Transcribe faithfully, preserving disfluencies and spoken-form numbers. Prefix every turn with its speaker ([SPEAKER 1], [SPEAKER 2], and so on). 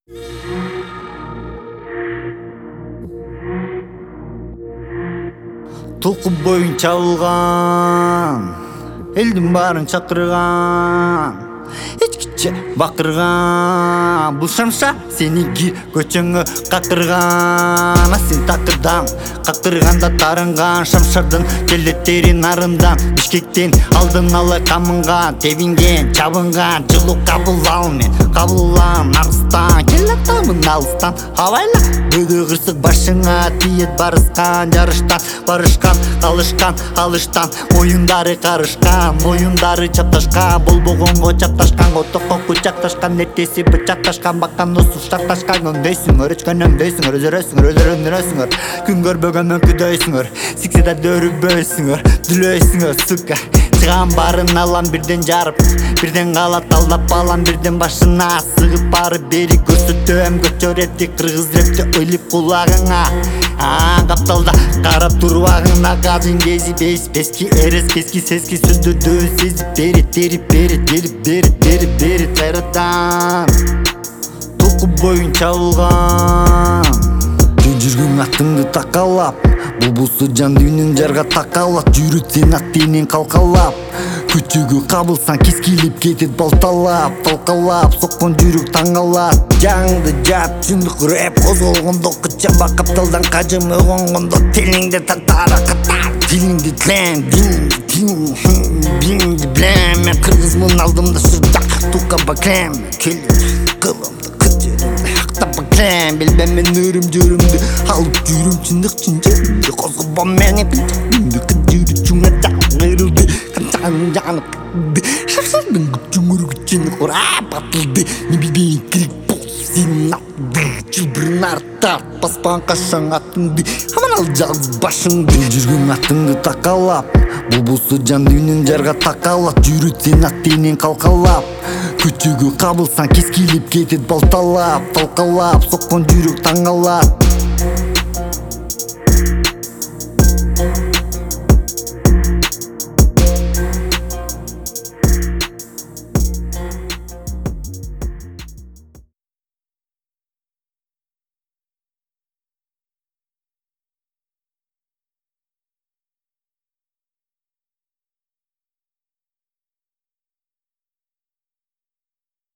[SPEAKER 1] Толку боюн чабылган, элдин баарын чакырган, эчкиче бакырган. Бул шамша сеники көчөңө какырган. А сен такырдан какырганда тарынган. Шамшардын келеттери нарындан, Бишкектен алдын ала камынган. Тебинген, чабынган, жылуу кабыл ал мен кабыл алам Арыстан. Келатамын алыстан, абайла бөдө кырсык башыңа тиет барыскан. Жарыштан барышкан, калышкан алыштан, моюндары карышкан, моюндары чапташкан. Болбогонго чапташкан, отокко кучакташкан, нертеси бычакташкан, баккан носу шакташкан. Өндөйсүңөр, өчкөн өндөйсүңөр, өзөрөсүңөр, өзөрөндүрөсүңөр, күнгөр бөгөндөн күдөйсүңөр, сикседе дөрүбөйсүңөр, дүлөйсүңөр, сука. Чыгам барын алам бирден жарып, бирден калат алдап алам, бирден башына сыгып барып бери көрсөтөм. Көчө репти, кыргыз репти ыйлып кулагыңа. А капталда карап турбагына, кажын кези бейс бески эрес кески сески сөздөрдү сезип бери терип бери делип бери бери бери кайрадан. Толку боюн чабылган, сен жүргөн атыңды такалап, булбулсу жан дүйнөң жарга такалат. Жүрөт сен ат менен калкалап, көчөгө кабылсаң кескилип кетет балталап. Талкалап соккон жүрөк таң алат. Жаңды жап чындык рэп козголгондо, кычаба капталдан кажым өгөнгөндө, тилиңде татара катар, тилиңди тлем, дин бинди билем. Мен кыргызмын алдымда сырдак, тука баклем, келип кылымды кычырымды акта баклем. Билбем мен өрүм жөрүмдү алып жүрүм, чындык чынжырымды козгобом мени күндү кыдыры чуңада кырылды. Канчанын жанып шапшардын күчүң үргүчүн курап атылды. Не билбейин кирик болуп сенин атыңды, чылбырын артап баспан кашаң атыңды, аман ал жалгыз башыңды. Жүргөн атыңды такалап, булбулсу жан дүйнөң жарга такалат. Жүрөт сен ат менен калкалап, көчөгө кабылсаң кескилип кетет балталап. Талкалап соккон жүрөк таң алат.